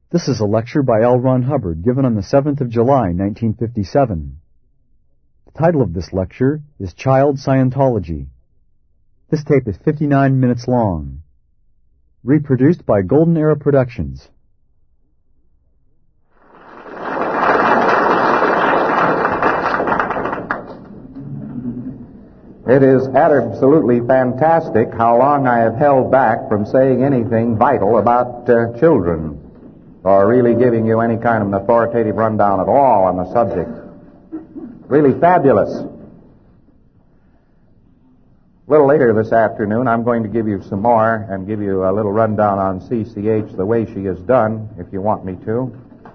This is a lecture by L. Ron Hubbard given on the 7th of July, 1957. The title of this lecture is Child Scientology. This tape is 59 minutes long. Reproduced by Golden Era Productions. It is absolutely fantastic how long I have held back from saying anything vital about children, or really giving you any kind of an authoritative rundown at all on the subject. Really fabulous. A little later this afternoon, I'm going to give you some more and give you a little rundown on CCH the way she is done, if you want me to.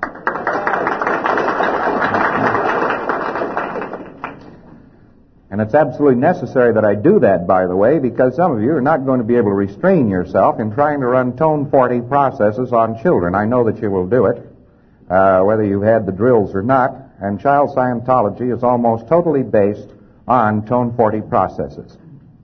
And it's absolutely necessary that I do that, by the way, because some of you are not going to be able to restrain yourself in trying to run Tone 40 processes on children. I know that you will do it, whether you've had the drills or not. And child Scientology is almost totally based on Tone 40 processes.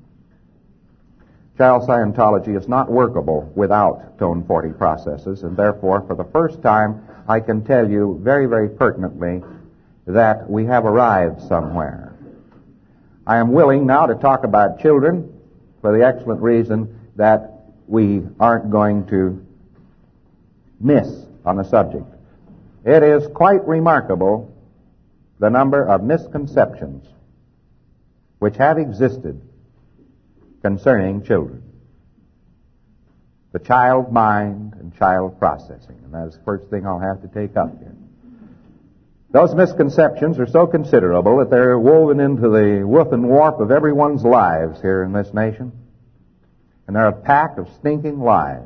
Child Scientology is not workable without Tone 40 processes, and therefore, for the first time, I can tell you very, very pertinently that we have arrived somewhere. I am willing now to talk about children for the excellent reason that we aren't going to miss on the subject. It is quite remarkable the number of misconceptions which have existed concerning children. The child mind and child processing. And that is the first thing I'll have to take up here. Those misconceptions are so considerable that they're woven into the woof and warp of everyone's lives here in this nation. And they're a pack of stinking lies.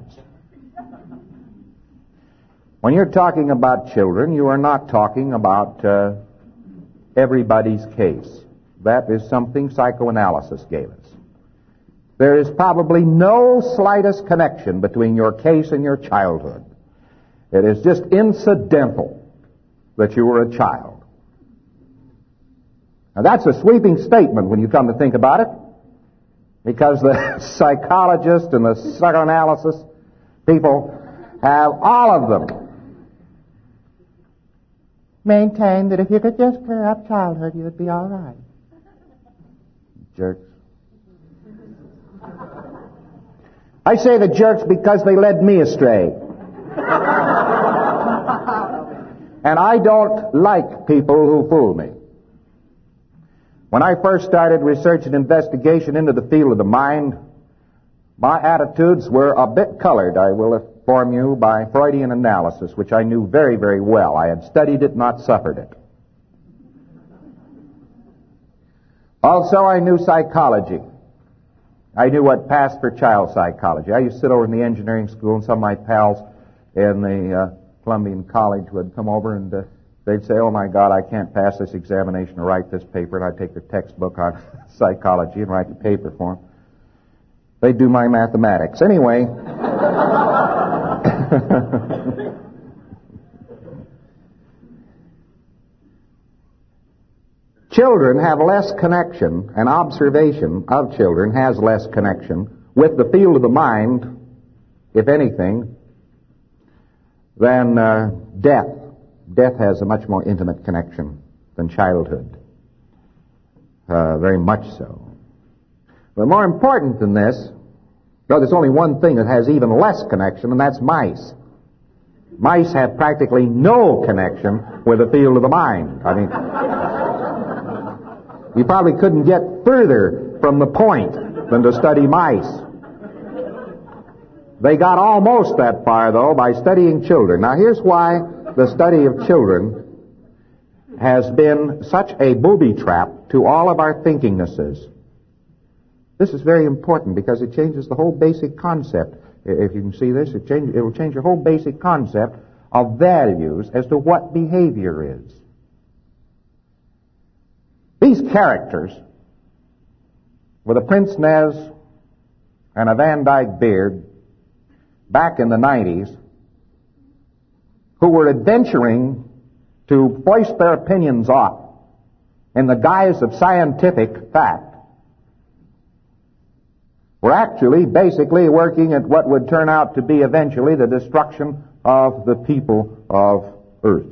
When you're talking about children, you are not talking about everybody's case. That is something psychoanalysis gave us. There is probably no slightest connection between your case and your childhood. It is just incidental that you were a child. Now that's a sweeping statement when you come to think about it, because the psychologists and the psychoanalysis people have, all of them, maintained that if you could just clear up childhood, you'd be all right. Jerks. I say the jerks because they led me astray. And I don't like people who fool me. When I first started research and investigation into the field of the mind, my attitudes were a bit colored, I will inform you, by Freudian analysis, which I knew very, very well. I had studied it, not suffered it. Also, I knew psychology. I knew what passed for child psychology. I used to sit over in the engineering school, and some of my pals in the Columbian College would come over and they'd say, "Oh my God, I can't pass this examination or write this paper," and I'd take their textbook on psychology and write the paper for them. They'd do my mathematics. Anyway, children have less connection, and observation of children has less connection with the field of the mind, if anything, than death. Death has a much more intimate connection than childhood. Very much so. But more important than this, well, there's only one thing that has even less connection, and that's mice. Mice have practically no connection with the field of the mind. I mean, you probably couldn't get further from the point than to study mice. They got almost that far, though, by studying children. Now, here's why the study of children has been such a booby trap to all of our thinkingnesses. This is very important because it changes the whole basic concept. If you can see this, it will change your whole basic concept of values as to what behavior is. These characters, with a pince nez and a Van Dyke beard, back in the 90s, who were adventuring to voice their opinions off in the guise of scientific fact, were actually basically working at what would turn out to be eventually the destruction of the people of earth,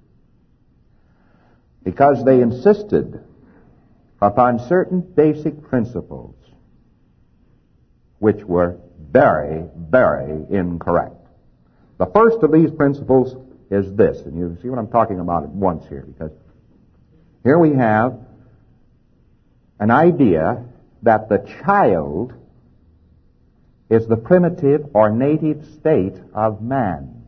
because they insisted upon certain basic principles which were very, very incorrect. The first of these principles is this, and you see what I'm talking about at once here, because here we have an idea that the child is the primitive or native state of man.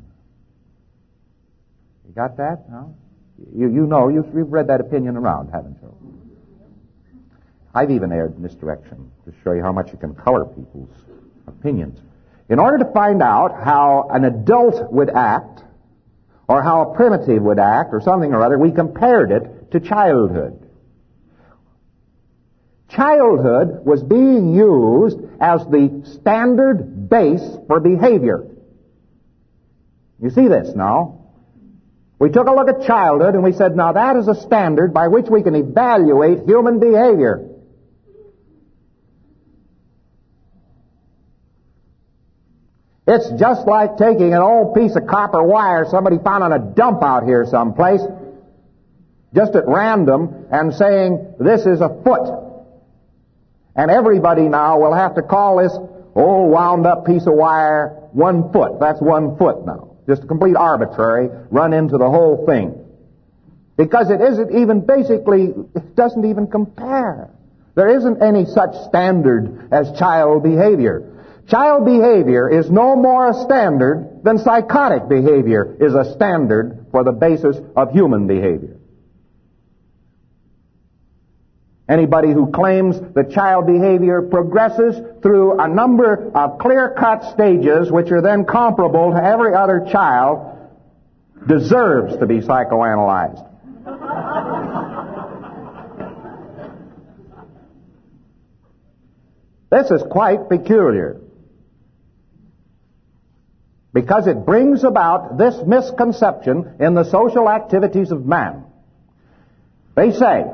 You got that? No? You know, you've read that opinion around, haven't you? I've even erred in this direction to show you how much you can color people's opinions. In order to find out how an adult would act, or how a primitive would act, or something or other, we compared it to childhood. Childhood was being used as the standard base for behavior. You see this now? We took a look at childhood and we said, now that is a standard by which we can evaluate human behavior. It's just like taking an old piece of copper wire somebody found on a dump out here someplace, just at random, and saying, this is a foot. And everybody now will have to call this old wound up piece of wire 1 foot. That's 1 foot now. Just a complete arbitrary run into the whole thing. Because it isn't even basically, it doesn't even compare. There isn't any such standard as child behavior. Child behavior is no more a standard than psychotic behavior is a standard for the basis of human behavior. Anybody who claims that child behavior progresses through a number of clear-cut stages which are then comparable to every other child deserves to be psychoanalyzed. This is quite peculiar, because it brings about this misconception in the social activities of man. They say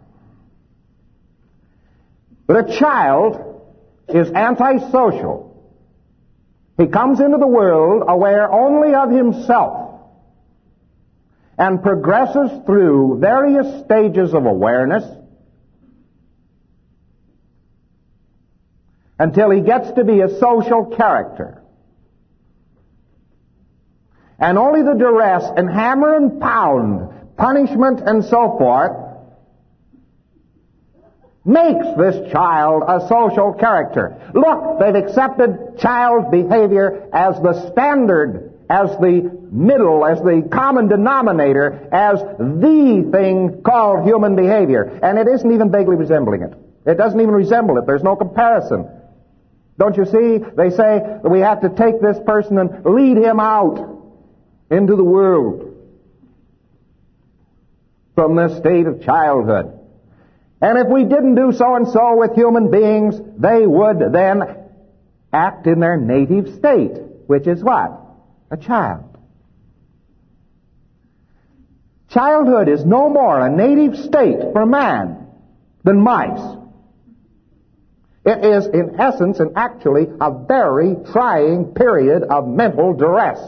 that a child is antisocial. He comes into the world aware only of himself and progresses through various stages of awareness until he gets to be a social character. And only the duress and hammer and pound, punishment and so forth, makes this child a social character. Look, they've accepted child behavior as the standard, as the middle, as the common denominator, as the thing called human behavior. And it isn't even vaguely resembling it. It doesn't even resemble it. There's no comparison. Don't you see? They say that we have to take this person and lead him out into the world from this state of childhood. And if we didn't do so-and-so with human beings, they would then act in their native state, which is what? A child. Childhood is no more a native state for man than mice. It is, in essence and actually, a very trying period of mental duress.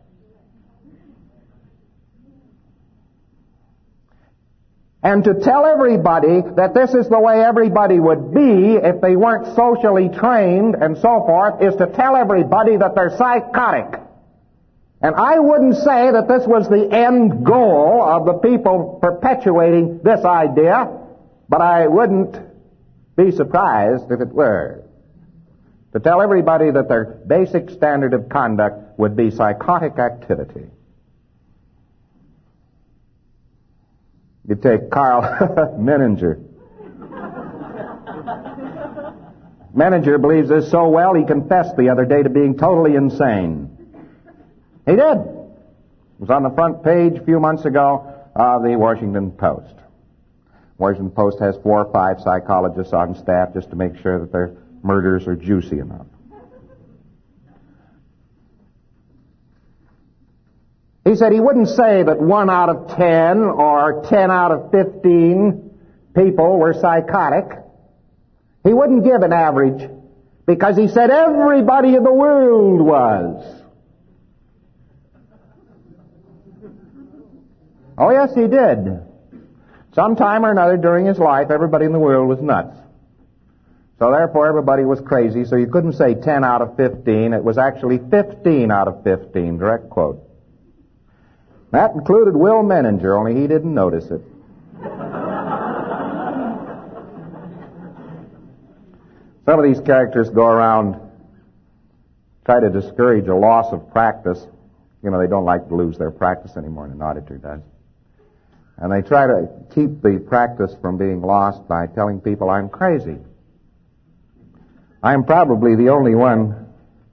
And to tell everybody that this is the way everybody would be if they weren't socially trained and so forth is to tell everybody that they're psychotic. And I wouldn't say that this was the end goal of the people perpetuating this idea, but I wouldn't be surprised if it were. To tell everybody that their basic standard of conduct would be psychotic activity. You take Carl Menninger. Menninger believes this so well he confessed the other day to being totally insane. He did. It was on the front page a few months ago of the Washington Post. Washington Post has 4 or 5 psychologists on staff just to make sure that their murders are juicy enough. He said he wouldn't say that 1 out of 10 or 10 out of 15 people were psychotic. He wouldn't give an average because he said everybody in the world was. Oh, yes, he did. Sometime or another during his life, everybody in the world was nuts. So therefore, everybody was crazy, so you couldn't say 10 out of 15. It was actually 15 out of 15, direct quote. That included Will Menninger, only he didn't notice it. Some of these characters go around, try to discourage a loss of practice. You know, they don't like to lose their practice any more than an auditor does. And they try to keep the practice from being lost by telling people I'm crazy. I'm probably the only one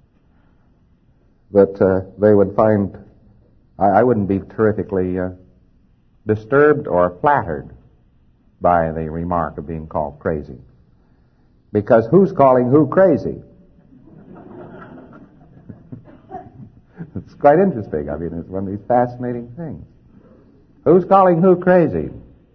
that they would find, I wouldn't be terrifically disturbed or flattered by the remark of being called crazy. Because who's calling who crazy? It's quite interesting. I mean, it's one of these fascinating things. Who's calling who crazy?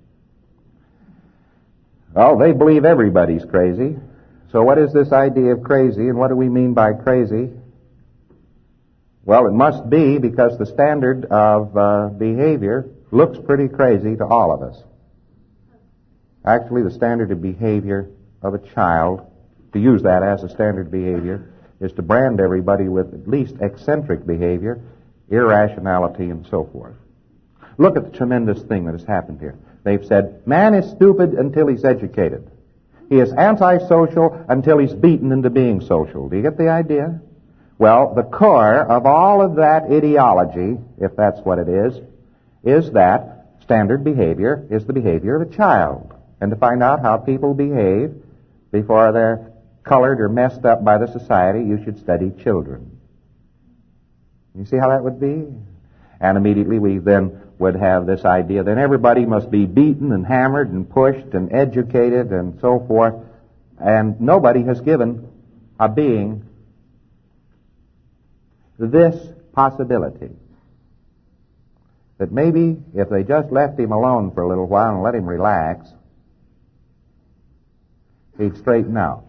Well, they believe everybody's crazy. So what is this idea of crazy, and what do we mean by crazy? Well, it must be because the standard of behavior looks pretty crazy to all of us. Actually, the standard of behavior of a child, to use that as a standard behavior, is to brand everybody with at least eccentric behavior, irrationality, and so forth. Look at the tremendous thing that has happened here. They've said, man is stupid until he's educated. He is antisocial until he's beaten into being social. Do you get the idea? Well, the core of all of that ideology, if that's what it is that standard behavior is the behavior of a child. And to find out how people behave before they're colored or messed up by the society, you should study children. You see how that would be? And immediately we then would have this idea that everybody must be beaten and hammered and pushed and educated and so forth. And nobody has given a being this possibility. That maybe if they just left him alone for a little while and let him relax, he'd straighten out.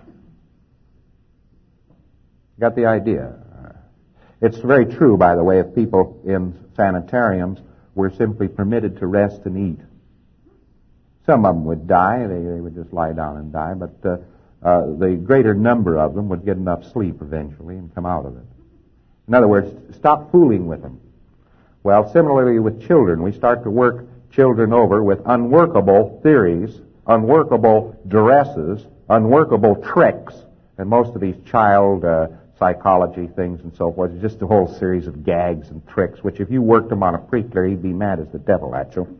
Got the idea? It's very true, by the way, if people in sanitariums were simply permitted to rest and eat. Some of them would die, they would just lie down and die, but the greater number of them would get enough sleep eventually and come out of it. In other words, stop fooling with them. Well, similarly with children, we start to work children over with unworkable theories, unworkable duresses, unworkable tricks, and most of these child psychology things and so forth is just a whole series of gags and tricks, which if you worked them on a preacher, he'd be mad as the devil at you.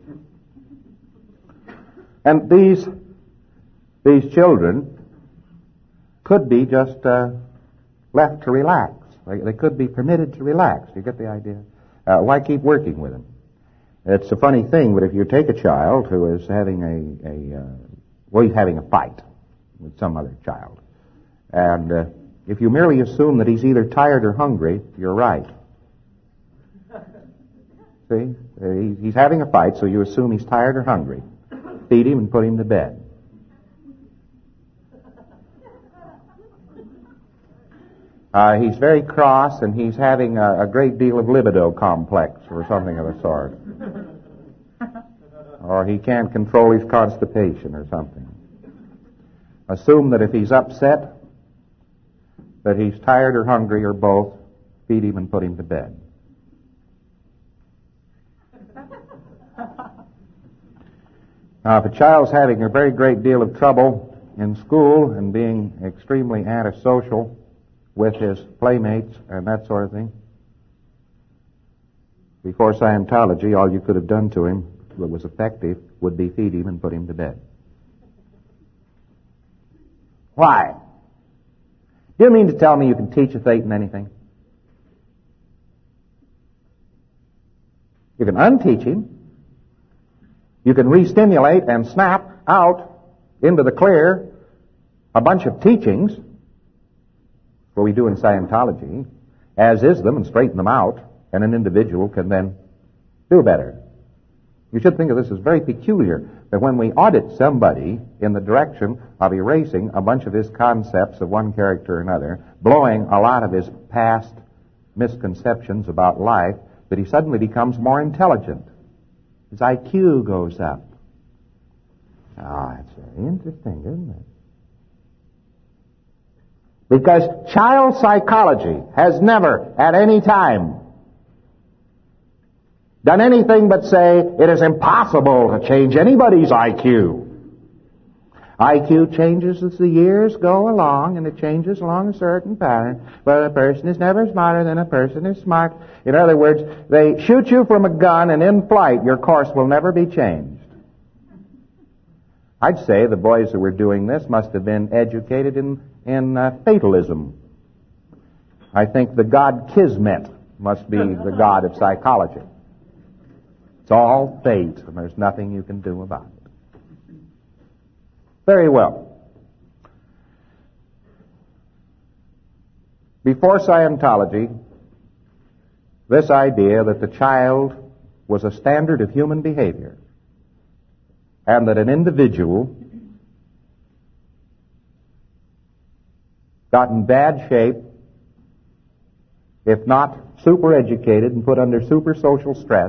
And these children could be just left to relax. They could be permitted to relax. You get the idea? Why keep working with them? It's a funny thing, but if you take a child who is having he's having a fight with some other child, and if you merely assume that he's either tired or hungry, you're right. See? He's having a fight, so you assume he's tired or hungry. Feed him and put him to bed. He's very cross, and he's having a great deal of libido complex or something of the sort. Or he can't control his constipation or something. Assume that if he's upset, that he's tired or hungry or both, feed him and put him to bed. Now, if a child's having a very great deal of trouble in school and being extremely antisocial with his playmates and that sort of thing, before Scientology, all you could have done to him that was effective would be feed him and put him to bed. Why? Do you mean to tell me you can teach a Satan anything? You can unteach him. You can re-stimulate and snap out into the clear a bunch of teachings, what we do in Scientology, as is them, and straighten them out, and an individual can then do better. You should think of this as very peculiar, that when we audit somebody in the direction of erasing a bunch of his concepts of one character or another, blowing a lot of his past misconceptions about life, that he suddenly becomes more intelligent. His IQ goes up. Ah, it's very interesting, isn't it? Because child psychology has never, at any time, done anything but say it is impossible to change anybody's IQ. IQ changes as the years go along, and it changes along a certain pattern, but a person is never smarter than a person is smart. In other words, they shoot you from a gun, and in flight, your course will never be changed. I'd say the boys who were doing this must have been educated in fatalism. I think the god Kismet must be the god of psychology. It's all fate, and there's nothing you can do about it. Very well. Before Scientology, this idea that the child was a standard of human behavior and that an individual got in bad shape, if not super educated and put under super social stress,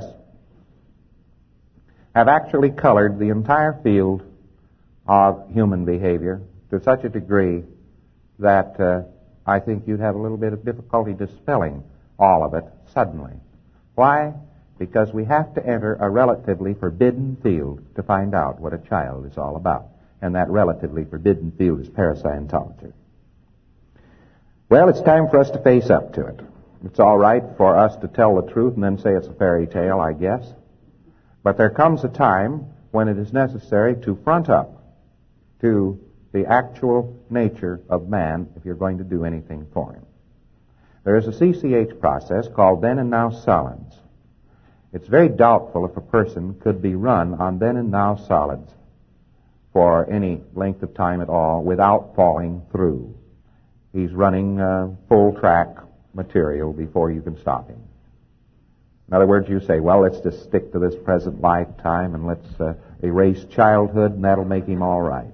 have actually colored the entire field of human behavior to such a degree that I think you'd have a little bit of difficulty dispelling all of it suddenly. Why? Because we have to enter a relatively forbidden field to find out what a child is all about. And that relatively forbidden field is parascientology. Well, it's time for us to face up to it. It's all right for us to tell the truth and then say it's a fairy tale, I guess. But there comes a time when it is necessary to front up to the actual nature of man if you're going to do anything for him. There is a CCH process called then and now solids. It's very doubtful if a person could be run on then and now solids for any length of time at all without falling through. He's running full track material before you can stop him. In other words, you say, well, let's just stick to this present lifetime and let's erase childhood and that'll make him all right.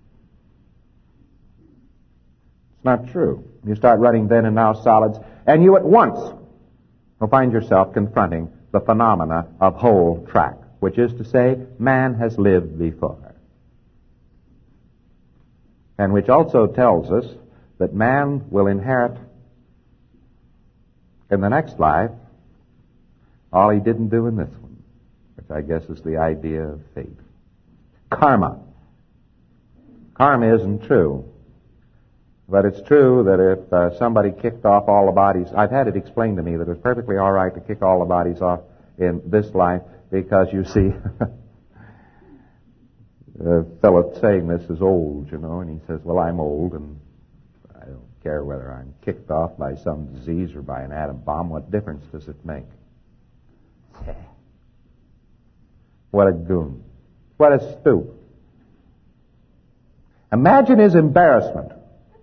It's not true. You start running then and now solids, and you at once will find yourself confronting the phenomena of whole track, which is to say, man has lived before. And which also tells us that man will inherit in the next life all he didn't do in this one, which I guess is the idea of fate. Karma. Karma isn't true. But it's true that if somebody kicked off all the bodies, I've had it explained to me that it's perfectly all right to kick all the bodies off in this life because, you see, a fellow saying this is old, and he says, well, I'm old, and I don't care whether I'm kicked off by some disease or by an atom bomb. What difference does it make? What a goon. What a stoop. Imagine his embarrassment.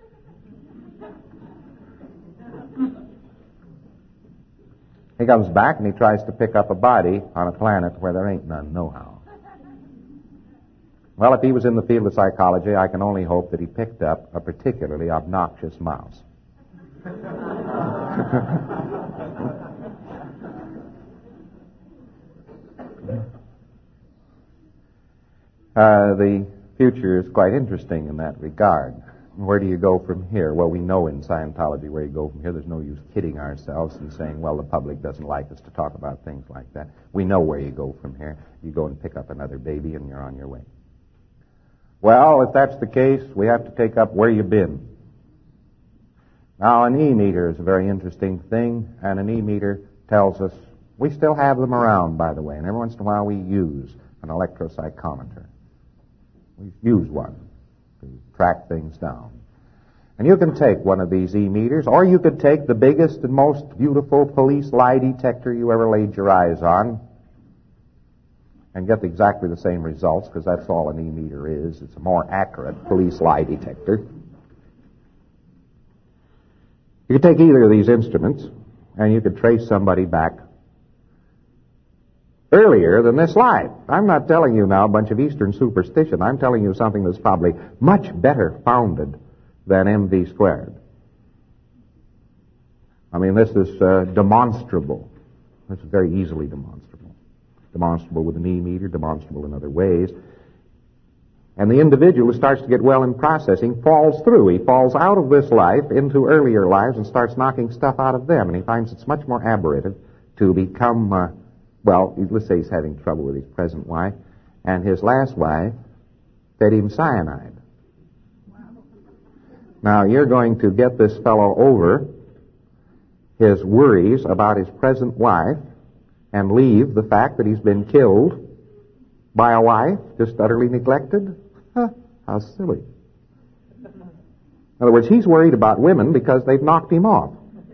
He comes back and he tries to pick up a body on a planet where there ain't none nohow. Well, if he was in the field of psychology, I can only hope that he picked up a particularly obnoxious mouse. The future is quite interesting in that regard. Where do you go from here? Well, we know in Scientology where you go from here. There's no use kidding ourselves and saying, well, the public doesn't like us to talk about things like that. We know where you go from here. You go and pick up another baby and you're on your way. Well, if that's the case, we have to take up where you've been. Now, an E-meter is a very interesting thing, and an E-meter tells us, we still have them around, by the way, and every once in a while we use an electropsychometer. We use one to track things down. And you can take one of these E-meters, or you could take the biggest and most beautiful police lie detector you ever laid your eyes on and get exactly the same results, because that's all an E-meter is. It's a more accurate police lie detector. You could take either of these instruments, and you could trace somebody back earlier than this life. I'm not telling you now a bunch of Eastern superstition. I'm telling you something that's probably much better founded than MV squared. I mean, this is demonstrable. This is very easily demonstrable. demonstrable with an E-meter, demonstrable in other ways. And the individual who starts to get well in processing falls through. He falls out of this life into earlier lives and starts knocking stuff out of them. And he finds it's much more aberrative to become, let's say he's having trouble with his present wife, and his last wife fed him cyanide. Now, you're going to get this fellow over his worries about his present wife and leave the fact that he's been killed by a wife just utterly neglected? How silly. In other words, he's worried about women because they've knocked him off.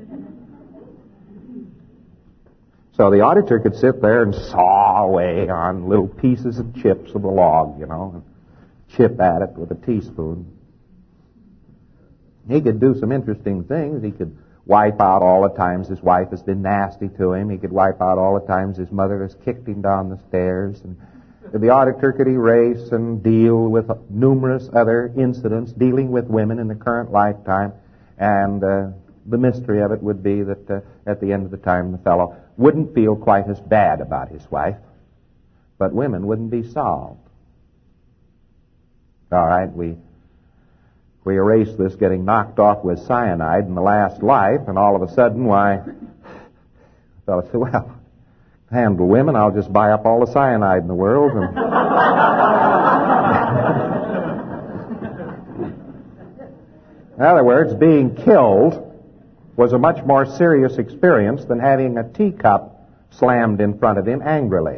So the auditor could sit there and saw away on little pieces and chips of the log, and chip at it with a teaspoon. He could do some interesting things. He could wipe out all the times his wife has been nasty to him. He could wipe out all the times his mother has kicked him down the stairs. And the auditor could erase and deal with numerous other incidents dealing with women in the current lifetime. And the mystery of it would be that at the end of the time the fellow wouldn't feel quite as bad about his wife, but women wouldn't be solved. All right, we erase this getting knocked off with cyanide in the last life, and all of a sudden, the fellow said, well, to handle women, I'll just buy up all the cyanide in the world. And in other words, being killed was a much more serious experience than having a teacup slammed in front of him angrily.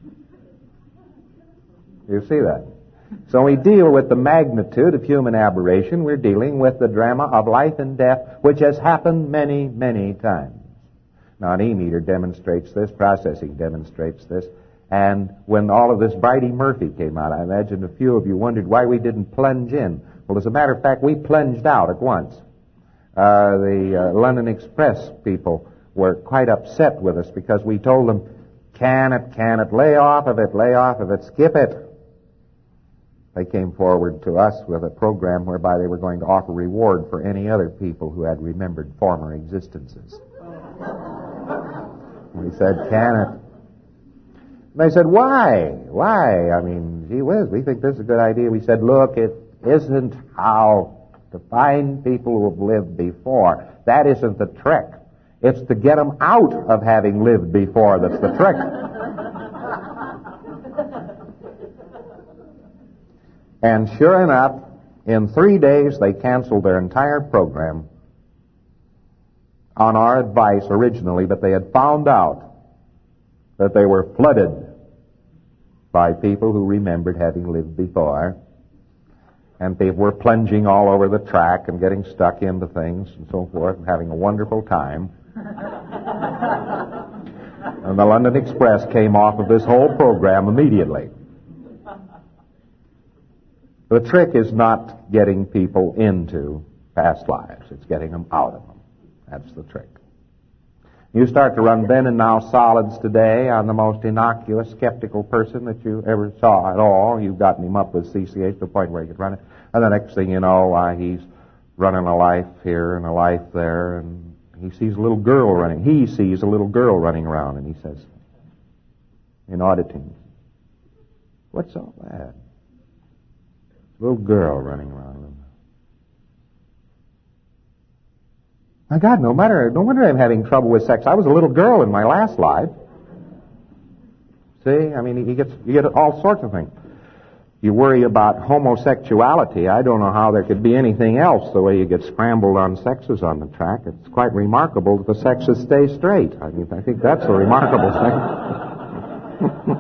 You see that? So we deal with the magnitude of human aberration. We're dealing with the drama of life and death, which has happened many, many times. Now, an E-meter demonstrates this, processing demonstrates this, and when all of this Bridey Murphy came out, I imagine a few of you wondered why we didn't plunge in. Well, as a matter of fact, we plunged out at once. The London Express people were quite upset with us because we told them, can it, lay off of it, skip it. They came forward to us with a program whereby they were going to offer reward for any other people who had remembered former existences. We said, can it? And they said, why? I mean, gee whiz, we think this is a good idea. We said, look, it isn't how to find people who have lived before. That isn't the trick. It's to get them out of having lived before that's the trick. And sure enough, in 3 days, they canceled their entire program on our advice originally, but they had found out that they were flooded by people who remembered having lived before. And people were plunging all over the track and getting stuck into things and so forth and having a wonderful time. And the London Express came off of this whole program immediately. The trick is not getting people into past lives. It's getting them out of them. That's the trick. You start to run then and now solids today on the most innocuous, skeptical person that you ever saw at all. You've gotten him up with CCH to the point where he could run it. And the next thing you know, he's running a life here and a life there, and he sees a little girl running. He sees a little girl running around, and he says, in auditing, what's all that? Little girl running around. My God, no wonder I'm having trouble with sex. I was a little girl in my last life. See, I mean, you get all sorts of things. You worry about homosexuality. I don't know how there could be anything else the way you get scrambled on sexes on the track. It's quite remarkable that the sexes stay straight. I mean, I think that's a remarkable thing.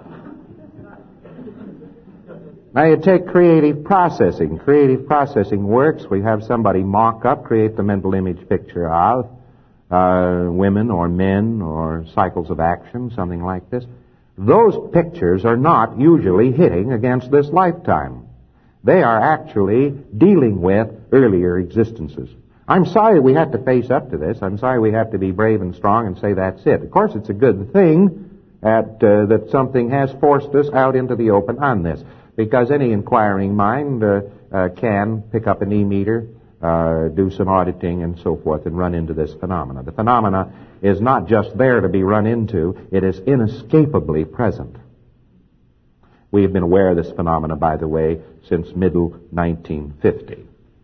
Now you take creative processing. Creative processing works. We have somebody mock up, create the mental image picture of women or men or cycles of action, something like this. Those pictures are not usually hitting against this lifetime. They are actually dealing with earlier existences. I'm sorry we have to face up to this. I'm sorry we have to be brave and strong and say that's it. Of course, it's a good thing that something has forced us out into the open on this, because any inquiring mind can pick up an E-meter do some auditing and so forth and run into this phenomena. The phenomena is not just there to be run into, it is inescapably present. We have been aware of this phenomena, by the way, since middle 1950.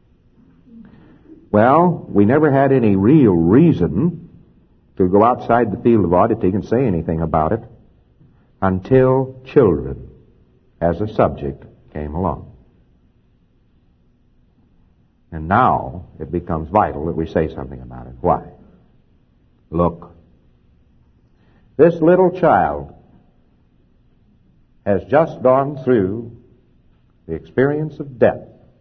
Well, we never had any real reason to go outside the field of auditing and say anything about it until children as a subject came along. And now it becomes vital that we say something about it. Why? Look, this little child has just gone through the experience of death.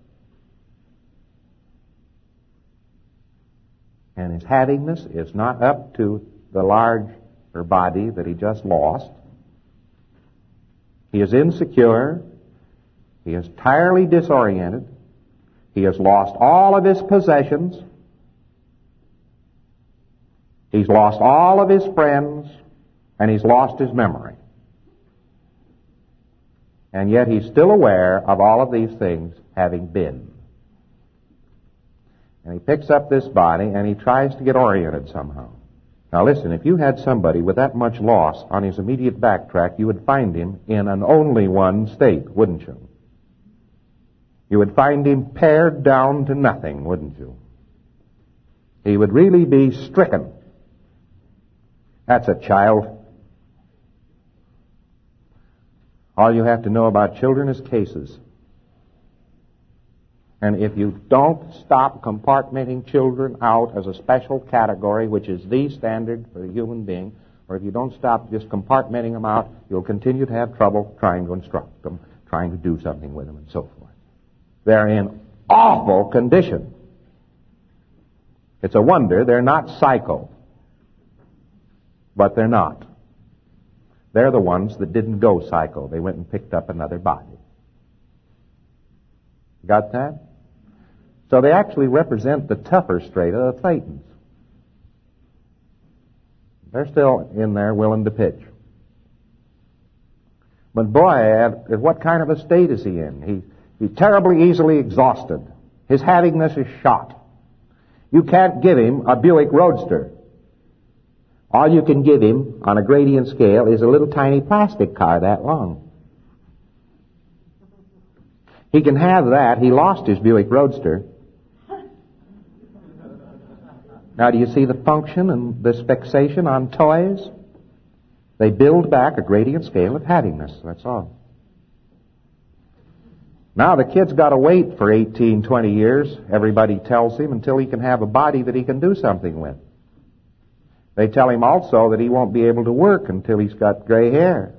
And his havingness is not up to the larger body that he just lost. He is insecure. He is entirely disoriented. He has lost all of his possessions. He's lost all of his friends, and he's lost his memory. And yet he's still aware of all of these things having been. And he picks up this body and he tries to get oriented somehow. Now listen, if you had somebody with that much loss on his immediate backtrack, you would find him in an only one state, wouldn't you? You would find him pared down to nothing, wouldn't you? He would really be stricken. That's a child. All you have to know about children is cases. And if you don't stop compartmenting children out as a special category, which is the standard for a human being, or if you don't stop just compartmenting them out, you'll continue to have trouble trying to instruct them, trying to do something with them, and so forth. They're in awful condition. It's a wonder they're not psycho. But they're not. They're the ones that didn't go psycho. They went and picked up another body. Got that? So they actually represent the tougher strata of Thetans. They're still in there willing to pitch. But boy, what kind of a state is he in? He's terribly easily exhausted. His havingness is shot. You can't give him a Buick Roadster. All you can give him on a gradient scale is a little tiny plastic car that long. He can have that. He lost his Buick Roadster. Now, do you see the function and this fixation on toys? They build back a gradient scale of havingness. That's all. Now, the kid's got to wait for 18, 20 years, everybody tells him, until he can have a body that he can do something with. They tell him also that he won't be able to work until he's got gray hair.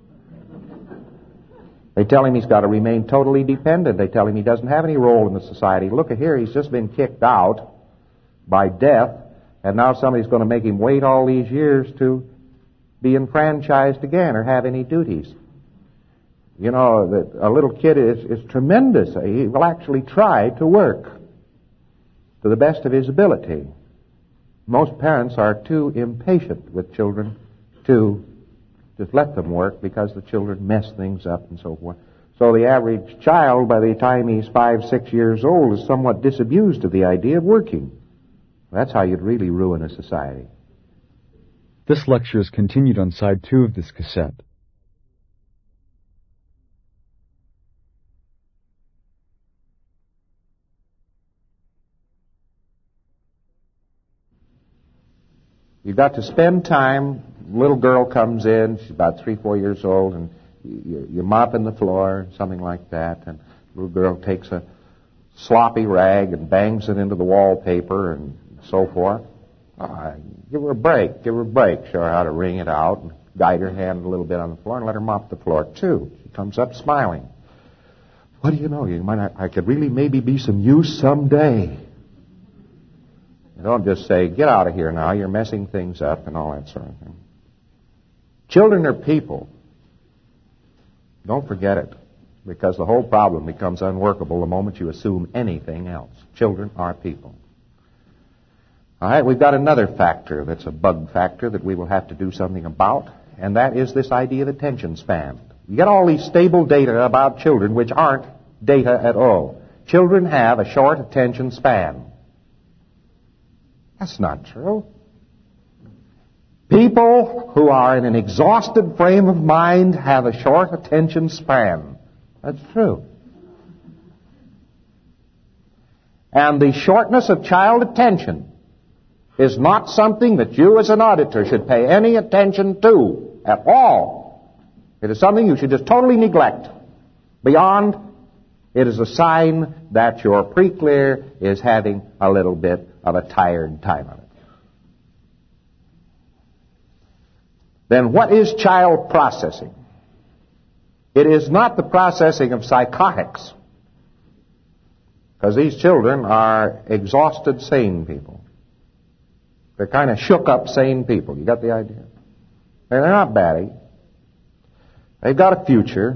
They tell him he's got to remain totally dependent. They tell him he doesn't have any role in the society. Look at here, he's just been kicked out by death, and now somebody's going to make him wait all these years to be enfranchised again or have any duties. You know, a little kid is tremendous. He will actually try to work to the best of his ability. Most parents are too impatient with children to just let them work because the children mess things up and so forth. So the average child, by the time he's 5, 6 years old, is somewhat disabused of the idea of working. That's how you'd really ruin a society. This lecture is continued on side 2 of this cassette. You've got to spend time. Little girl comes in, she's about 3, 4 years old, and you're mopping the floor, something like that, and the little girl takes a sloppy rag and bangs it into the wallpaper and so forth. Give her a break, show her how to wring it out, and guide her hand a little bit on the floor, and let her mop the floor too. She comes up smiling. What do you know? I could really maybe be some use someday. Don't just say, get out of here now, you're messing things up and all that sort of thing. Children are people. Don't forget it, because the whole problem becomes unworkable the moment you assume anything else. Children are people. All right, we've got another factor that's a bug factor that we will have to do something about, and that is this idea of attention span. You get all these stable data about children which aren't data at all. children have a short attention span. That's not true. People who are in an exhausted frame of mind have a short attention span. That's true. And the shortness of child attention is not something that you as an auditor should pay any attention to at all. It is something you should just totally neglect. Beyond, it is a sign that your pre-clear is having a little bit of a tired time of it. Then what is child processing? It is not the processing of psychotics, because these children are exhausted sane people. They're kind of shook up sane people. You got the idea? They're not batty. They've got a future.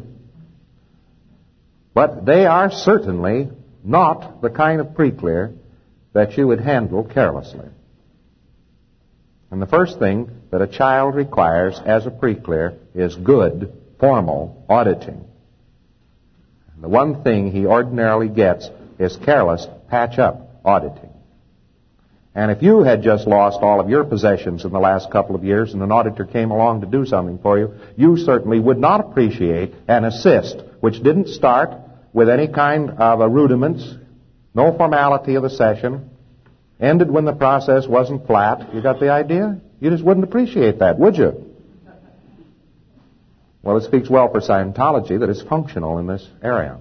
But they are certainly not the kind of pre-clear that you would handle carelessly. And the first thing that a child requires as a pre-clear is good, formal auditing. And the one thing he ordinarily gets is careless, patch-up auditing. And if you had just lost all of your possessions in the last couple of years and an auditor came along to do something for you, you certainly would not appreciate an assist, which didn't start with any kind of a rudiments, no formality of the session, ended when the process wasn't flat. You got the idea? You just wouldn't appreciate that, would you? Well, it speaks well for Scientology that it's functional in this area.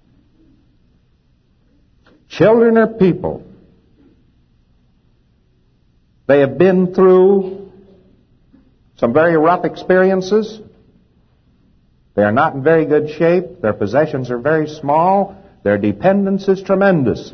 Children are people. They have been through some very rough experiences. They are not in very good shape. Their possessions are very small. Their dependence is tremendous.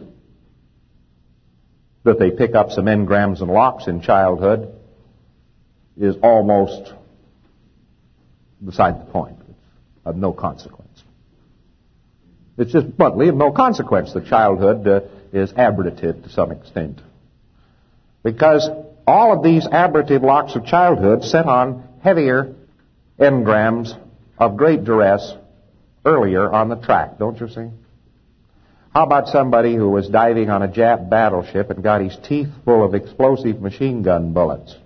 That they pick up some engrams and locks in childhood is almost beside the point. It's of no consequence. It's just bluntly of no consequence that childhood is abrogative to some extent. Because all of these abrogative locks of childhood set on heavier engrams of great duress earlier on the track, don't you see? How about somebody who was diving on a Jap battleship and got his teeth full of explosive machine gun bullets?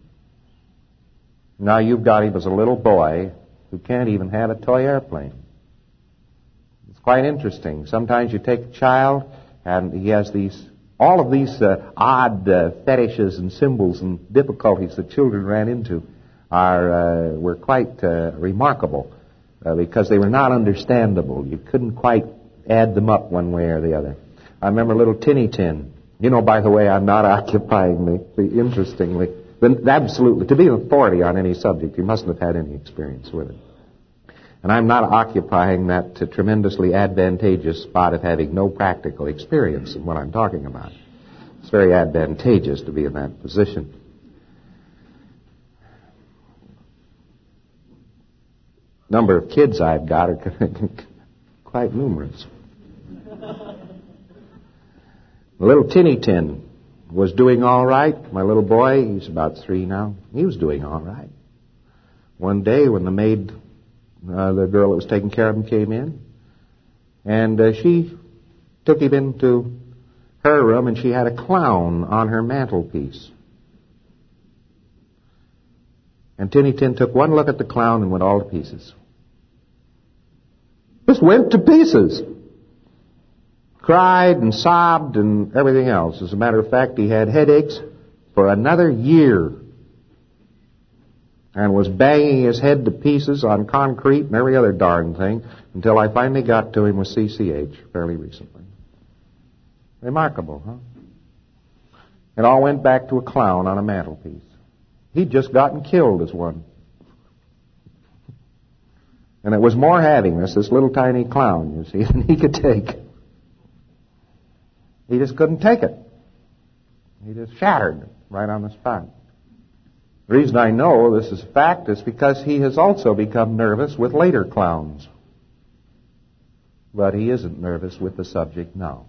Now you've got him as a little boy who can't even have a toy airplane. It's quite interesting. Sometimes you take a child and he has all of these odd fetishes and symbols and difficulties that children ran into were quite remarkable because they were not understandable. You couldn't quite add them up one way or the other. I remember little Tinny Tin. You know, by the way, I'm not occupying interestingly, but absolutely, to be an authority on any subject, you mustn't have had any experience with it. And I'm not occupying that tremendously advantageous spot of having no practical experience in what I'm talking about. It's very advantageous to be in that position. Number of kids I've got are quite numerous. The little Tinny Tin was doing all right. My little boy, he's about 3 now, he was doing all right. One day when the maid, the girl that was taking care of him, came in, and she took him into her room, and she had a clown on her mantelpiece. And Tinny Tin took one look at the clown and went all to pieces. Just went to pieces. Cried and sobbed and everything else. As a matter of fact, he had headaches for another year and was banging his head to pieces on concrete and every other darn thing until I finally got to him with CCH fairly recently. Remarkable, huh? It all went back to a clown on a mantelpiece. He'd just gotten killed as one. And it was more having this little tiny clown, you see, than he could take. He just couldn't take it. He just shattered right on the spot. The reason I know this is a fact is because he has also become nervous with later clowns. But he isn't nervous with the subject now.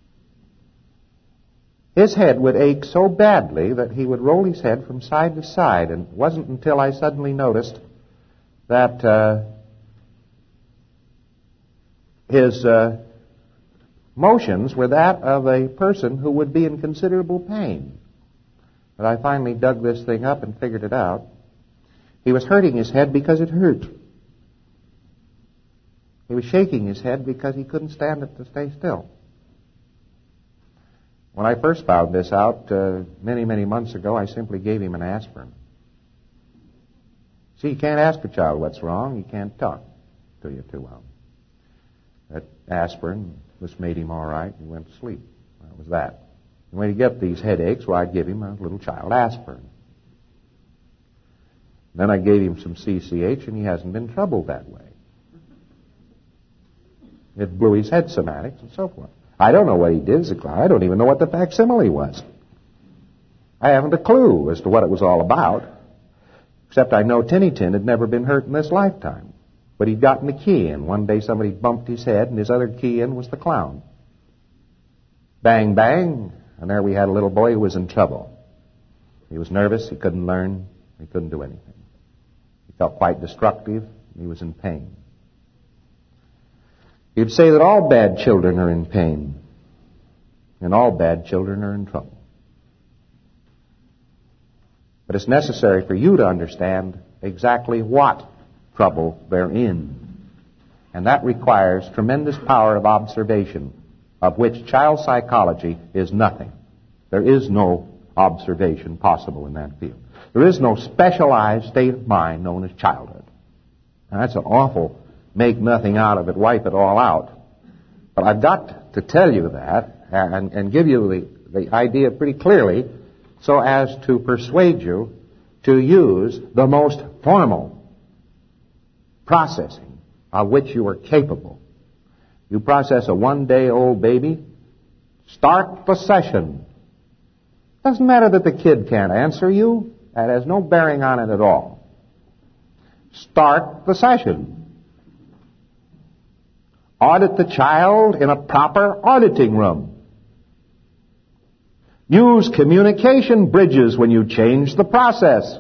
His head would ache so badly that he would roll his head from side to side, and it wasn't until I suddenly noticed that his motions were that of a person who would be in considerable pain. But I finally dug this thing up and figured it out. He was hurting his head because it hurt. He was shaking his head because he couldn't stand it to stay still. When I first found this out many, many months ago, I simply gave him an aspirin. See, you can't ask a child what's wrong. He can't talk to you too well. That aspirin just made him all right. He went to sleep. That was that. And when he get these headaches, well, I'd give him a little child aspirin. Then I gave him some CCH, and he hasn't been troubled that way. It blew his head somatics and so forth. I don't know what he did as a child. I don't even know what the facsimile was. I haven't a clue as to what it was all about, except I know Tinny Tin had never been hurt in this lifetime. But he'd gotten the key in. One day somebody bumped his head, and his other key in was the clown. Bang, bang, and there we had a little boy who was in trouble. He was nervous. He couldn't learn. He couldn't do anything. He felt quite destructive. He was in pain. You'd say that all bad children are in pain, and all bad children are in trouble. But it's necessary for you to understand exactly what trouble they're in. And that requires tremendous power of observation, of which child psychology is nothing. There is no observation possible in that field. There is no specialized state of mind known as childhood. And that's an awful make nothing out of it, wipe it all out. But I've got to tell you that and give you the idea pretty clearly so as to persuade you to use the most formal processing of which you are capable. You process a 1-day-old baby, start the session. Doesn't matter that the kid can't answer you. That has no bearing on it at all. Start the session. Audit the child in a proper auditing room. Use communication bridges when you change the process.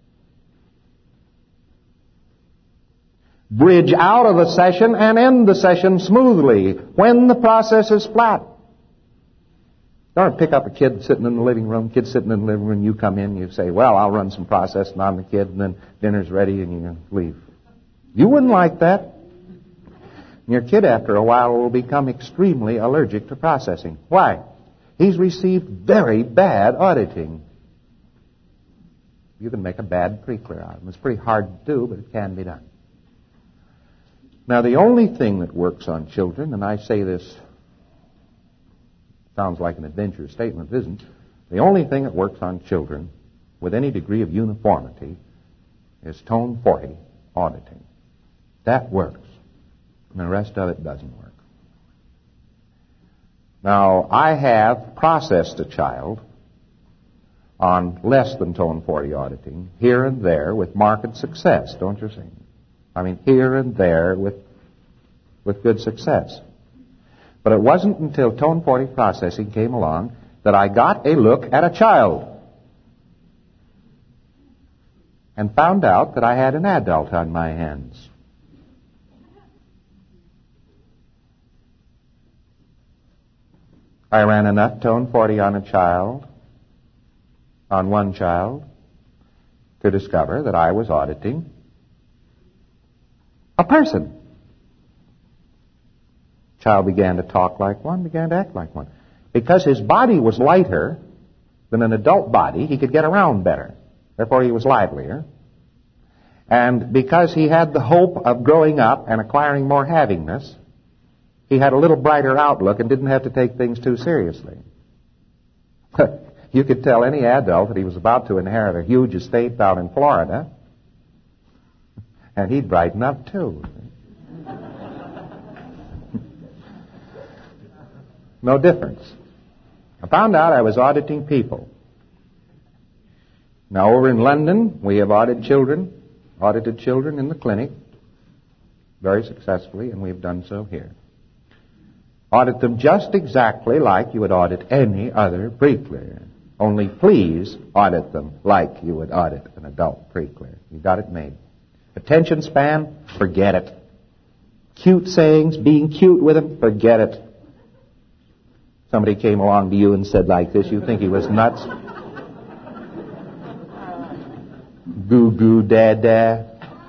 Bridge out of the session and end the session smoothly when the process is flat. Don't pick up a kid sitting in the living room, you come in, you say, well, I'll run some processing on the kid, and then dinner's ready, and you leave. You wouldn't like that. Your kid, after a while, will become extremely allergic to processing. Why? He's received very bad auditing. You can make a bad pre-clear out of him. It's pretty hard to do, but it can be done. Now, the only thing that works on children, and I say this sounds like an adventurous statement, it isn't. The only thing that works on children with any degree of uniformity is tone 40 auditing. That works. And the rest of it doesn't work. Now, I have processed a child on less than tone 40 auditing, here and there, with marked success, don't you see? I mean, here and there with good success. But it wasn't until tone 40 processing came along that I got a look at a child and found out that I had an adult on my hands. I ran enough tone 40 on one child, to discover that I was auditing a person. Child began to talk like one, began to act like one. Because his body was lighter than an adult body, he could get around better. Therefore, he was livelier. And because he had the hope of growing up and acquiring more havingness, he had a little brighter outlook and didn't have to take things too seriously. You could tell any adult that he was about to inherit a huge estate down in Florida, and he'd brighten up too. No difference. I found out I was auditing people. Now, over in London, we have audited children in the clinic very successfully, and we've done so here. Audit them just exactly like you would audit any other pre-clear. Only please audit them like you would audit an adult pre-clear. You got it made. Attention span, forget it. Cute sayings, being cute with them, forget it. Somebody came along to you and said like this, you think he was nuts? Goo goo dad.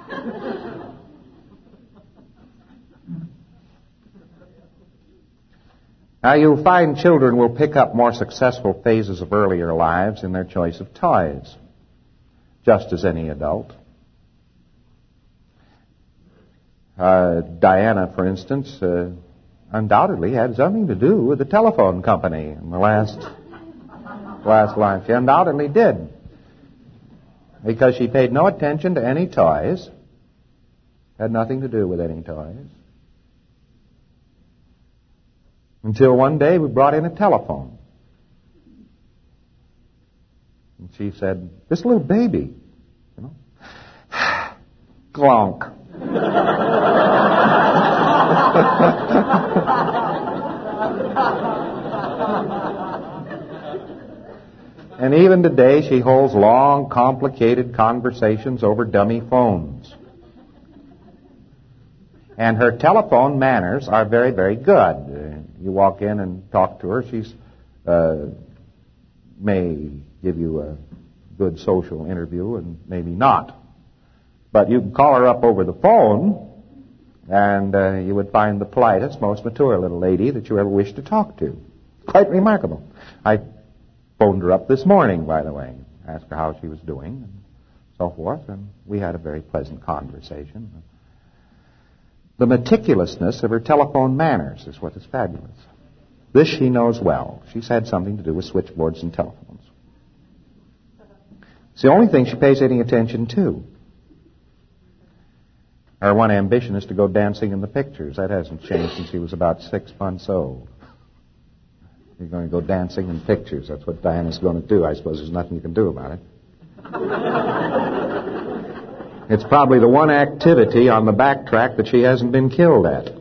Now you'll find children will pick up more successful phases of earlier lives in their choice of toys, just as any adult. Diana, for instance, undoubtedly had something to do with the telephone company in the last life. She undoubtedly did. Because she paid no attention to any toys. Had nothing to do with any toys. Until one day we brought in a telephone. And she said, this little baby, you know, glonk. And even today she holds long, complicated conversations over dummy phones. And her telephone manners are very, very good. You walk in and talk to her, she's may give you a good social interview and maybe not. But you can call her up over the phone, and you would find the politest, most mature little lady that you ever wish to talk to. Quite remarkable. I phoned her up this morning, by the way, asked her how she was doing, and so forth, and we had a very pleasant conversation. The meticulousness of her telephone manners is what is fabulous. This she knows well. She's had something to do with switchboards and telephones. It's the only thing she pays any attention to. Her one ambition is to go dancing in the pictures. That hasn't changed since she was about 6 months old. You're going to go dancing in pictures. That's what Diana's going to do. I suppose there's nothing you can do about it. It's probably the one activity on the backtrack that she hasn't been killed at.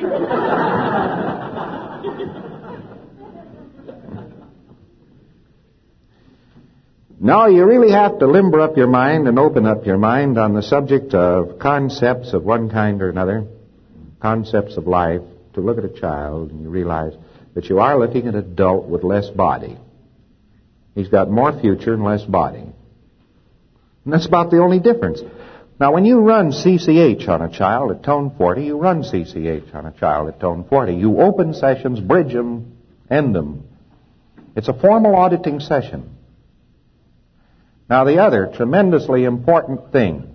No, you really have to limber up your mind and open up your mind on the subject of concepts of one kind or another, concepts of life, to look at a child and you realize that you are looking at an adult with less body. He's got more future and less body. And that's about the only difference. Now, when you run CCH on a child at tone 40, you run CCH on a child at tone 40. You open sessions, bridge them, end them. It's a formal auditing session. Now, the other tremendously important thing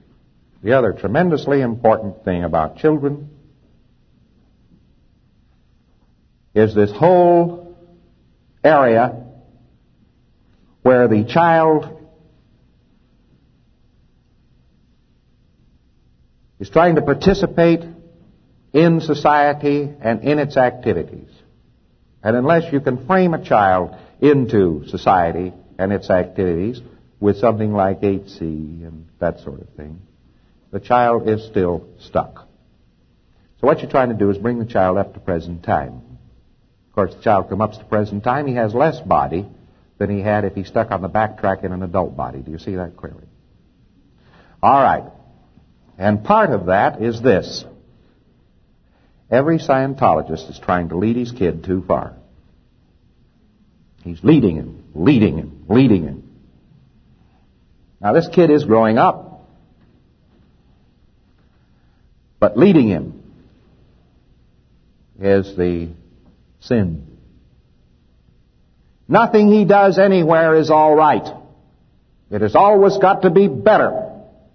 about children is this whole area where the child is trying to participate in society and in its activities. And unless you can frame a child into society and its activities with something like 8C and that sort of thing, the child is still stuck. So what you're trying to do is bring the child up to present time. Of course, the child comes up to present time, he has less body than he had if he stuck on the backtrack in an adult body. Do you see that clearly? All right. And part of that is this. Every Scientologist is trying to lead his kid too far. He's leading him. Now, this kid is growing up, but leading him is the sin. Nothing he does anywhere is all right. It has always got to be better.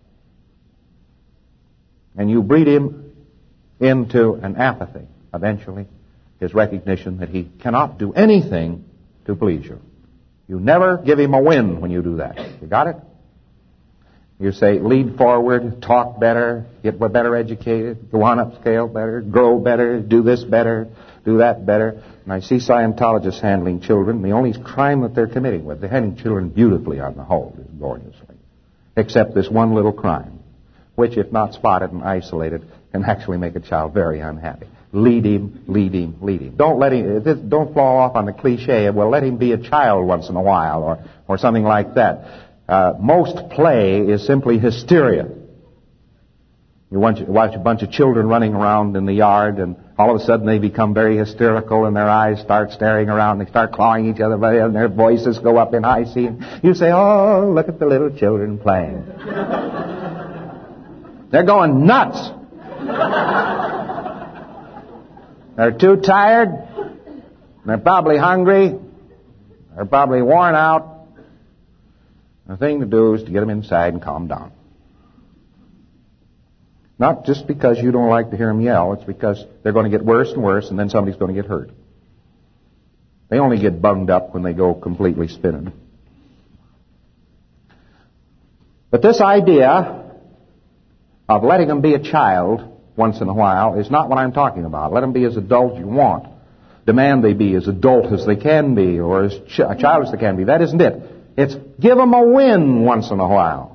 And you breed him into an apathy, eventually, his recognition that he cannot do anything to please you. You never give him a win when you do that. You got it? You say, lead forward, talk better, get better educated, go on upscale better, grow better, do this better, do that better. And I see Scientologists handling children. The only crime that they're committing they're handling children beautifully on the whole, gloriously. Except this one little crime, which, if not spotted and isolated, can actually make a child very unhappy. Lead him. Don't fall off on the cliche of, well, let him be a child once in a while, or something like that. Most play is simply hysteria. You watch a bunch of children running around in the yard, and all of a sudden they become very hysterical, and their eyes start staring around, and they start clawing each other, and their voices go up in high C. You say, oh, look at the little children playing. They're going nuts. They're too tired. They're probably hungry. They're probably worn out. The thing to do is to get them inside and calm down. Not just because you don't like to hear them yell. It's because they're going to get worse and worse, and then somebody's going to get hurt. They only get bunged up when they go completely spinning. But this idea of letting them be a child once in a while is not what I'm talking about. Let them be as adult as you want. Demand they be as adult as they can be, or as a child as they can be. That isn't it. It's give them a win once in a while.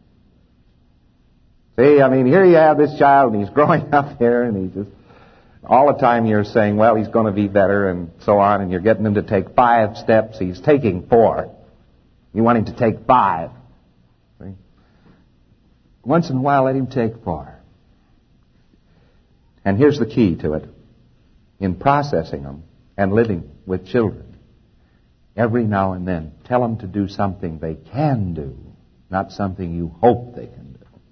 See, I mean, here you have this child, and he's growing up here, and he's just, all the time you're saying, well, he's going to be better, and so on, and you're getting him to take 5 steps. He's taking 4. You want him to take 5. See? Once in a while, let him take 4. And here's the key to it. In processing them and living with children, every now and then, tell them to do something they can do, not something you hope they can do.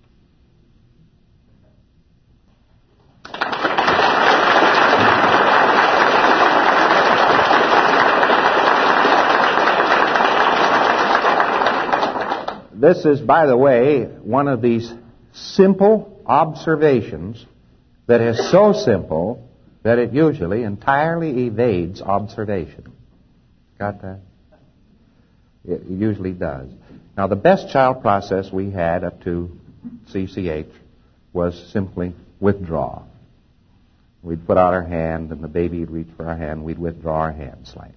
This is, by the way, one of these simple observations that is so simple that it usually entirely evades observation. Got that? It usually does. Now, the best child process we had up to CCH was simply withdraw. We'd put out our hand, and the baby would reach for our hand. We'd withdraw our hand slightly.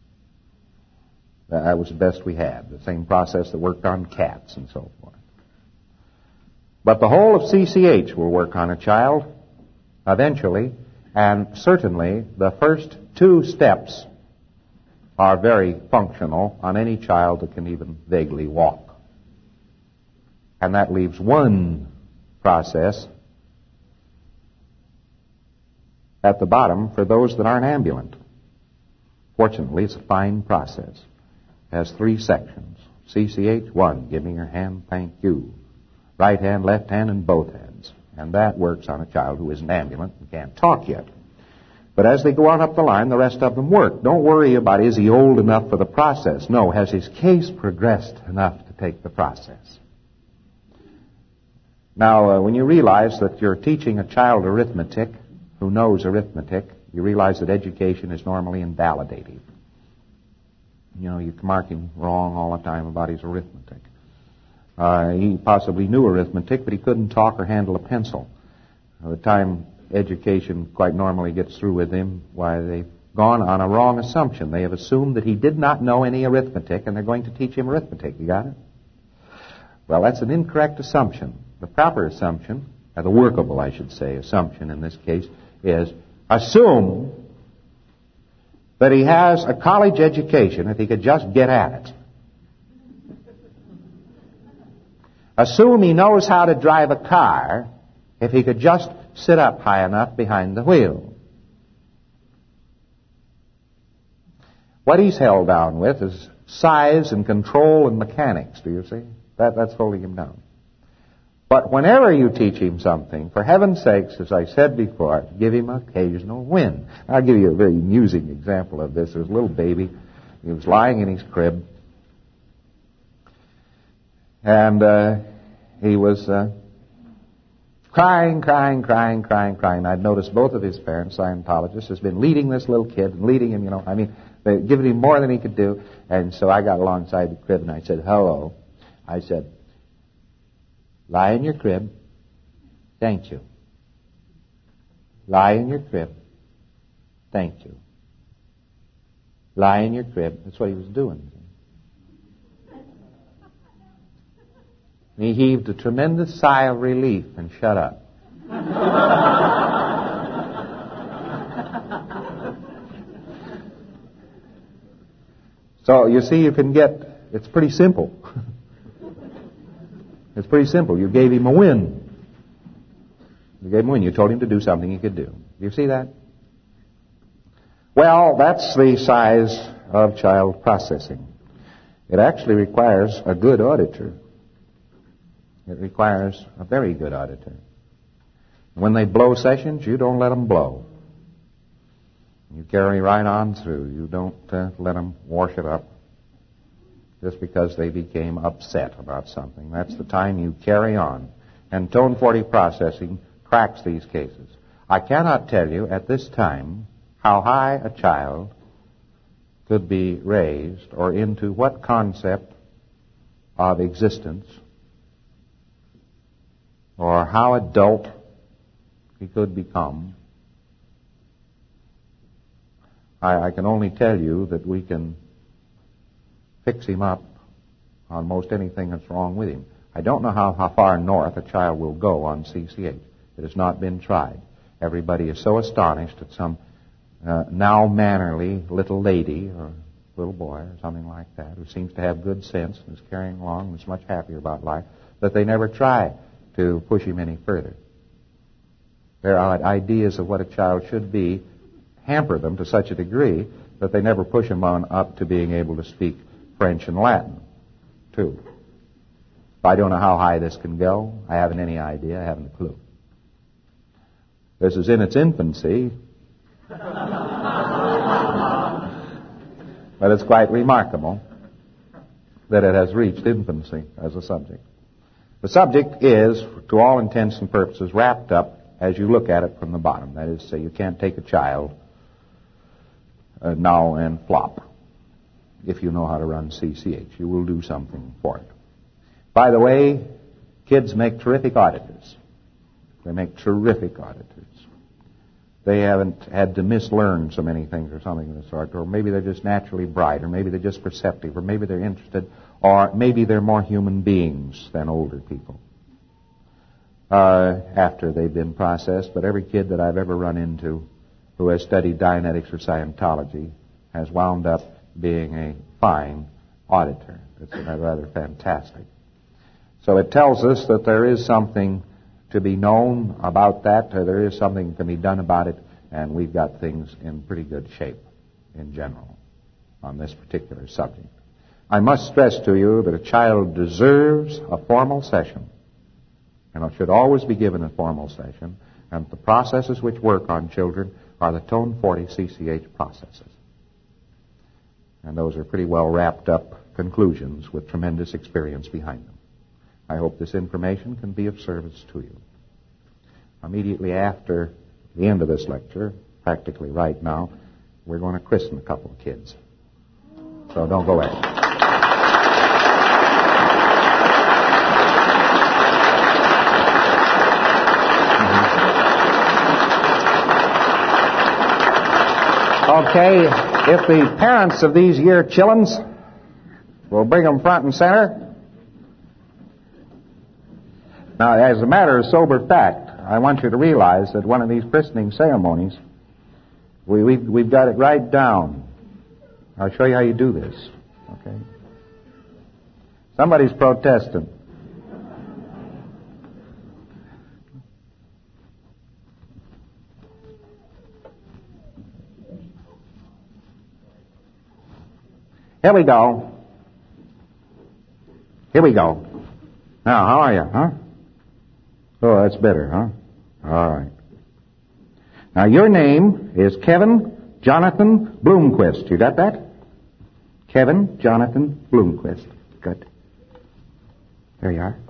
That was the best we had. The same process that worked on cats and so forth. But the whole of CCH will work on a child eventually, and certainly the first 2 steps are very functional on any child that can even vaguely walk. And that leaves one process at the bottom for those that aren't ambulant. Fortunately, it's a fine process. It has 3 sections. CCH, 1, give me your hand, thank you. Right hand, left hand, and both hands. And that works on a child who isn't ambulant and can't talk yet. But as they go on up the line, the rest of them work. Don't worry about, is he old enough for the process? No, has his case progressed enough to take the process? Now, when you realize that you're teaching a child arithmetic who knows arithmetic, you realize that education is normally invalidating. You know, you mark him wrong all the time about his arithmetic. He possibly knew arithmetic, but he couldn't talk or handle a pencil. By the time education quite normally gets through with him, why, they've gone on a wrong assumption. They have assumed that he did not know any arithmetic, and they're going to teach him arithmetic. You got it? Well, that's an incorrect assumption. The proper assumption, or the workable, I should say, assumption in this case, is assume that he has a college education if he could just get at it. Assume he knows how to drive a car if he could just sit up high enough behind the wheel. What he's held down with is size and control and mechanics, do you see? That's holding him down. But whenever you teach him something, for heaven's sakes, as I said before, give him an occasional win. I'll give you a very amusing example of this. There was a little baby. He was lying in his crib. And he was crying. I'd noticed both of his parents, Scientologists, has been leading this little kid and leading him, they'd given him more than he could do. And so I got alongside the crib and I said, hello. I said, lie in your crib. Thank you. Lie in your crib. Thank you. Lie in your crib. That's what he was doing. And he heaved a tremendous sigh of relief and shut up. So, you see, you can get, it's pretty simple. It's pretty simple. You gave him a win. You gave him when you told him to do something he could do. Do you see that? Well, that's the size of child processing. It actually requires a good auditor. It requires a very good auditor. When they blow sessions, you don't let them blow. You carry right on through. You don't let them wash it up just because they became upset about something. That's the time you carry on. And Tone 40 processing cracks these cases. I cannot tell you at this time how high a child could be raised or into what concept of existence or how adult he could become. I can only tell you that we can fix him up on most anything that's wrong with him. I don't know how far north a child will go on CCH. It has not been tried. Everybody is so astonished at some now mannerly little lady or little boy or something like that who seems to have good sense and is carrying along and is much happier about life that they never try to push him any further. Their ideas of what a child should be hamper them to such a degree that they never push him on up to being able to speak French and Latin, too. I don't know how high this can go. I haven't any idea. I haven't a clue. This is in its infancy. But it's quite remarkable that it has reached infancy as a subject. The subject is, to all intents and purposes, wrapped up as you look at it from the bottom. That is to say, you can't take a child now and flop. If you know how to run CCH, you will do something for it. By the way, kids make terrific auditors. They make terrific auditors. They haven't had to mislearn so many things or something of the sort, or maybe they're just naturally bright, or maybe they're just perceptive, or maybe they're interested, or maybe they're more human beings than older people after they've been processed. But every kid that I've ever run into who has studied Dianetics or Scientology has wound up being a fine auditor. It's rather fantastic. So it tells us that there is something to be known about that, there is something that can be done about it, and we've got things in pretty good shape in general on this particular subject. I must stress to you that a child deserves a formal session, and it should always be given a formal session, and the processes which work on children are the Tone 40 CCH processes. And those are pretty well wrapped up conclusions with tremendous experience behind them. I hope this information can be of service to you. Immediately after the end of this lecture, practically right now, we're going to christen a couple of kids. So don't go away. Okay, if the parents of these year chillins will bring them front and center. Now, as a matter of sober fact, I want you to realize that one of these christening ceremonies, we've got it right down. I'll show you how you do this. Okay? Somebody's protesting. Here we go. Here we go. Now, how are you, huh? Oh, that's better, huh? All right. Now, your name is Kevin Jonathan Bloomquist. You got that? Kevin Jonathan Bloomquist. Good. There you are.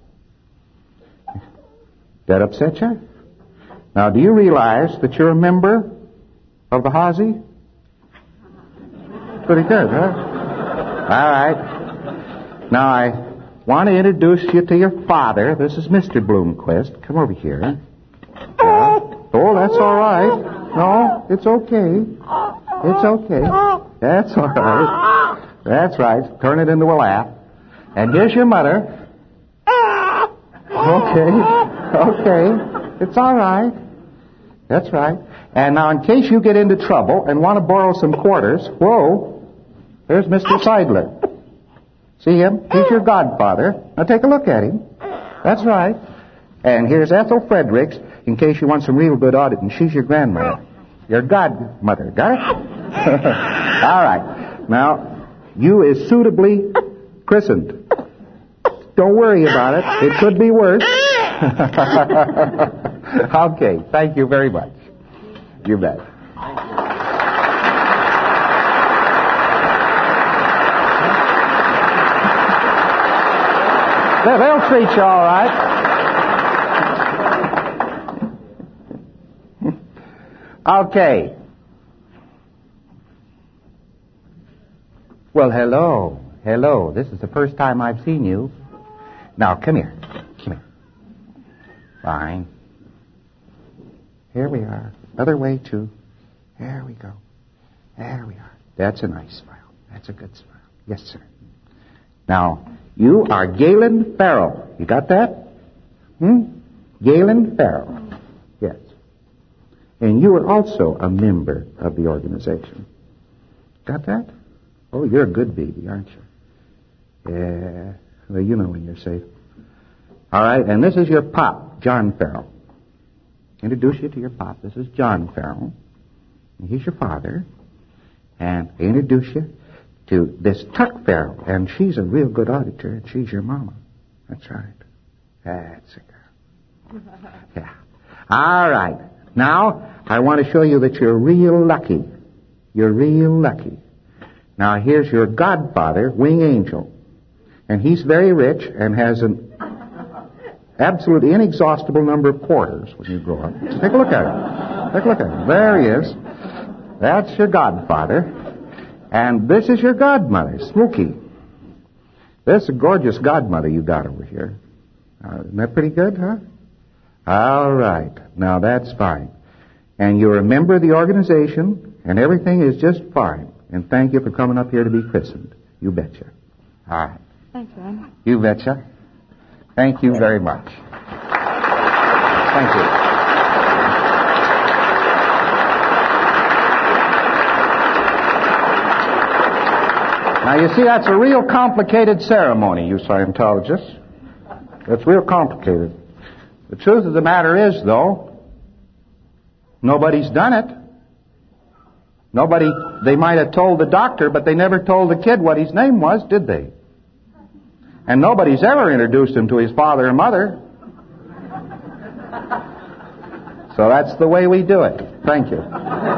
That upset you? Now, do you realize that you're a member of the Hazy? Pretty good, huh? All right. Now, I want to introduce you to your father. This is Mr. Bloomquist. Come over here. Yeah. Oh, that's all right. No, it's okay. It's okay. That's all right. That's right. Turn it into a laugh. And here's your mother. Okay. It's all right. That's right. And now, in case you get into trouble and want to borrow some quarters, whoa, there's Mr. Seidler. See him? He's your godfather. Now take a look at him. That's right. And here's Ethel Fredericks. in case you want some real good auditing. She's your grandmother. Your godmother. Got it? All right. Now, you is suitably christened. Don't worry about it. It could be worse. Okay. Thank you very much. You bet. They'll treat you all right. Okay. Well, hello. Hello. This is the first time I've seen you. Now, come here. Come here. Fine. Here we are. Other way, too. There we go. There we are. That's a nice smile. That's a good smile. Yes, sir. Now, you are Galen Farrell. You got that? Galen Farrell. Yes. And you are also a member of the organization. Got that? Oh, you're a good baby, aren't you? Yeah. Well, you know when you're safe. All right, and this is your pop, John Farrell. Introduce you to your pop. This is John Farrell. And he's your father. And I introduce you to this Tuck Farrell. And she's a real good auditor, and she's your mama. That's right. That's a girl. Yeah. All right. Now, I want to show you that you're real lucky. You're real lucky. Now, here's your godfather, Wing Angel. And he's very rich and has an absolutely inexhaustible number of quarters when you grow up. Take a look at him. Take a look at him. There he is. That's your godfather. And this is your godmother, Smokey. This is a gorgeous godmother you got over here. Isn't that pretty good, huh? All right. Now, that's fine. And you're a member of the organization, and everything is just fine. And thank you for coming up here to be christened. You betcha. All right. Thanks, Ron. You betcha. Thank you very much. Thank you. Now, you see, that's a real complicated ceremony, you Scientologists. It's real complicated. The truth of the matter is, though, nobody's done it. They might have told the doctor, but they never told the kid what his name was, did they? And nobody's ever introduced him to his father and mother. So that's the way we do it. Thank you.